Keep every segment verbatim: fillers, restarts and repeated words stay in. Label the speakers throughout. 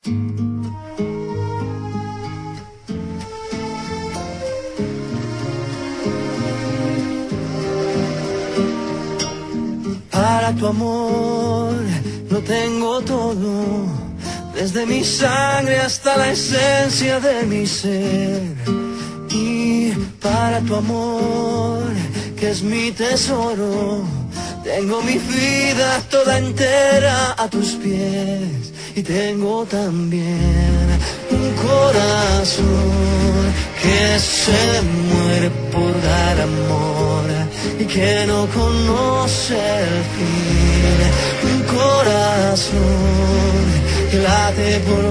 Speaker 1: Para tu amor lo tengo todo, desde mi sangre hasta la esencia de mi ser. Y para tu amor, que es mi tesoro, tengo mi vida toda entera a tus pies. Y tengo también un corazón que se muere por dar amor y que no conoce el fin. Un corazón que late por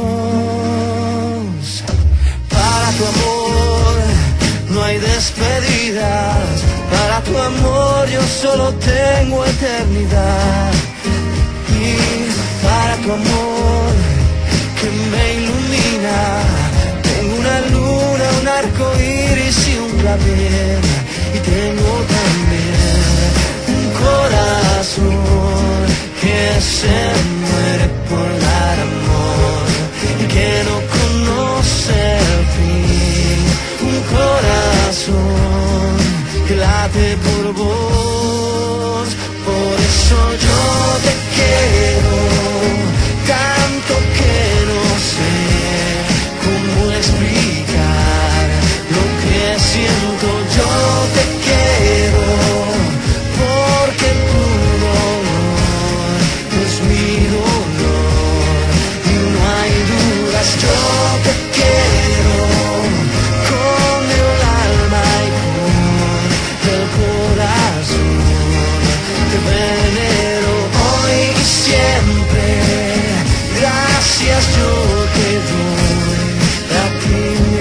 Speaker 1: vos. Para tu amor no hay despedidas, para tu amor yo solo tengo eternidad. Y para tu amor que me ilumina, tengo una luna, un arco iris y un clavel. Y tengo también un corazón que se muere por dar amor y que no conoce el fin. Un corazón que late por vos, por eso yo te quiero tanto que no sé cómo explicar lo que siento. Yo te quiero porque tu dolor es mi dolor y no hay dudas. Yo te quiero con el alma y con el corazón. Te venero hoy y siempre. Gracias yo te doy a ti, mi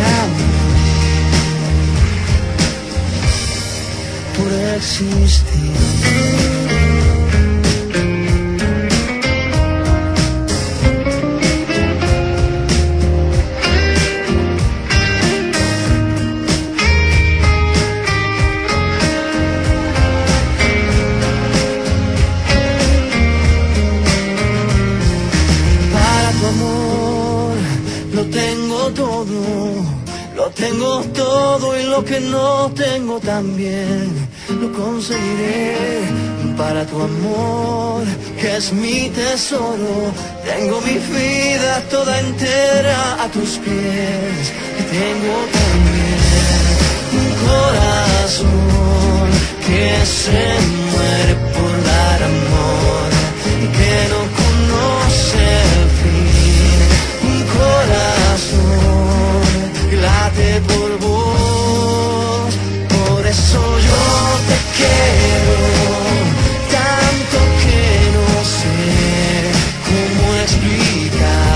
Speaker 1: amor, por existir. Lo tengo todo, lo tengo todo y lo que no tengo también lo conseguiré. Para tu amor, que es mi tesoro, tengo mi vida toda entera a tus pies. Y tengo también un corazón que se muere por dar amor y que no conoce el fin. Un corazón que late por vos, por eso yo te quiero tanto que no sé cómo explicar